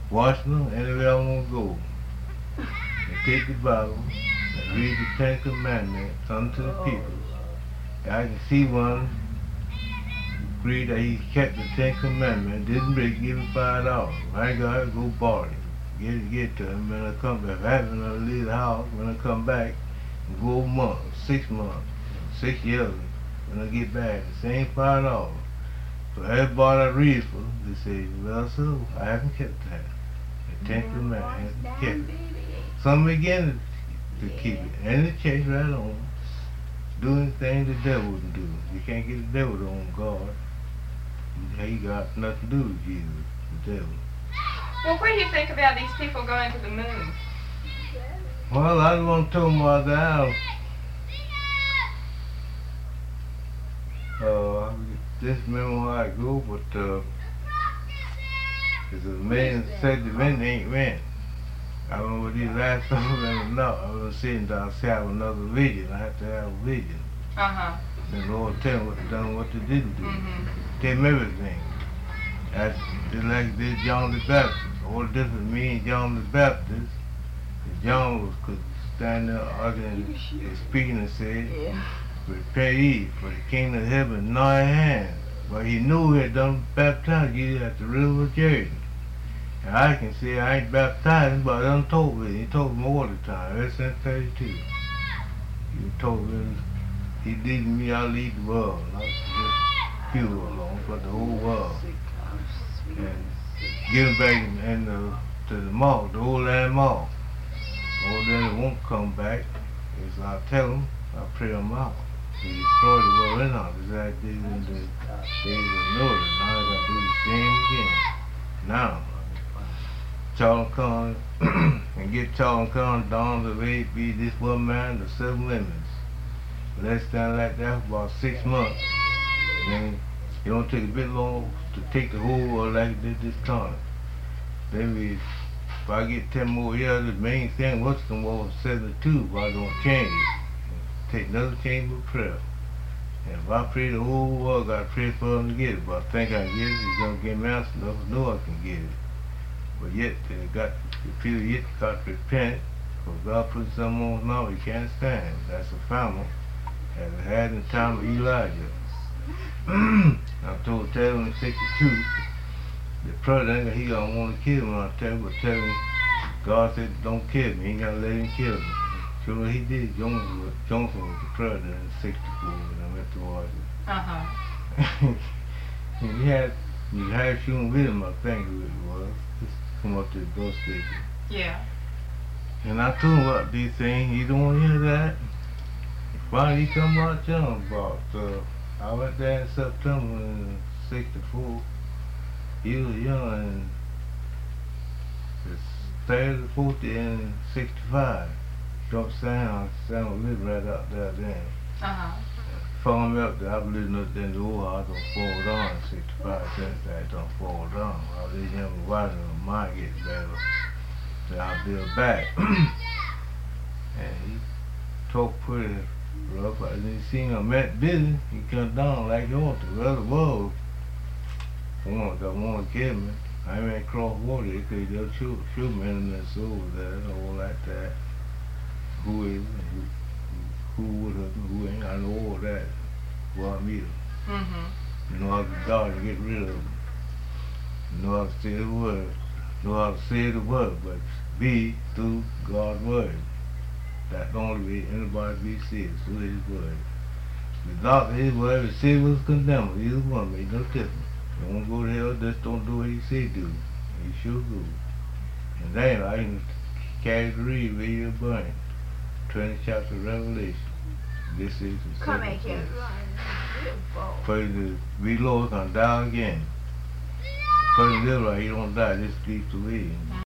Washington, anywhere I want to go, and take the Bible and read the Ten Commandments unto the people. And I can see one agree that he kept the Ten Commandments, didn't break, give him $5. I got to go borrow it. Get to him when I come back. If I happen to leave the house, when I come back, go a month, 6 months, 6 years, when I get back, the same $5. So everybody I read for, they say, well, sir, I haven't kept that. The Ten Commandments, I haven't kept it. Some begin to keep it, and it chase right on, doing things the devil wouldn't do. You can't get the devil on guard. He got nothing to do with Jesus, the devil. Well, what do you think about these people going to the moon? Well, I don't want to tell them about that. I just remember how I go, but there's a man said the wind ain't went. I don't know what these last people or not. I was sitting down to have another vision. I have to have a vision. Uh-huh. And the Lord tell me what to do, what to didn't do. Mm-hmm. Tell me everything. That's just like this John the Baptist. All the difference me and John the Baptist. John was could stand there arguing and speaking and said, prepare ye for the kingdom of heaven nigh at hand. But he knew he had done baptized you at the river of Jordan. And I can say I ain't baptized, but I done told me. He told me all the time, ever since 32. He told me he leading me, I lead the world. Not just few alone, but the whole world. And giving back to the mall, the old land mall. Old land won't come back. Is I tell them, I pray them out. He destroyed the world in us. As I did in the days of Noah. Now I got to do the same again. Now, Charles Con and get Charles Con down the way be this one man, the 7 women. Less than like that for about 6 months. Then it don't take a bit long to take the whole world like it did this time. Then if I get 10 more years, the main thing was to go 72, but I don't change it. Take another change of prayer. And if I pray the whole world, I pray for them to get it. But I think I can get it, it's going to give me answer enough to know I can get it. But yet, the people yet got to repent, because God put something on us now we can't stand. That's a family. As it had in the time of Elijah. I told Taylor in 62, the president, he don't want to kill me. I tell him, God said, don't kill me. He ain't got to let him kill me. So he did. Johnson was the president in 64 when I went to Washington. Uh-huh. You had shooting with him, I think it was. Just come up to the bus station. Yeah. And I told him about these things. He don't want to hear that. Finally, he come out young about, I went there in September in 64. He was young and it's 30, 40 and 65. Don't sound lived right out there then. Uh-huh. Found me up there, I was living up there in the old house, I don't fall down in 65, since I don't fall down. I was young, watching my mind get better. Then I build back. And he talked pretty rough. I didn't see him met Billy. He come down like he wanted to. Well, the world want to kill me. I ain't cross water. They could just shoot me in the soul there, all like that. Who is who would have, who ain't. I know all that. Well, I meet him. Mm-hmm. You know how to guard and get rid of him. You know how to say the word. You know how to say the word, but be through God's word. That's the only way anybody be saved, through his word. Without his word, the sin was condemned. Either one made no difference. You don't go to hell, just don't do what he say do. He sure go. And then I can carry the reed where you're burning. 20th chapter of Revelation. This is the second place. For the reload gonna die again. For the little, he don't die, just sleeps away.